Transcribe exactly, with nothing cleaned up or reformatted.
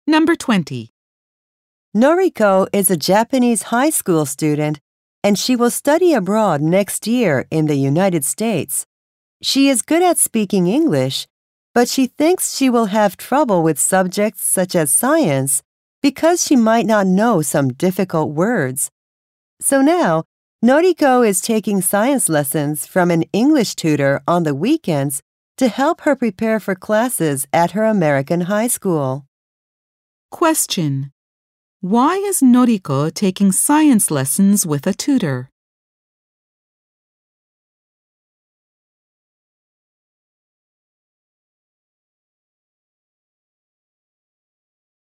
Number twenty. Noriko is a Japanese high school student, and she will study abroad next year in the United States. She is good at speaking English, but she thinks she will have trouble with subjects such as science because she might not know some difficult words. So now, Noriko is taking science lessons from an English tutor on the weekends to help her prepare for classes at her American high school. Question. Why is Noriko taking science lessons with a tutor?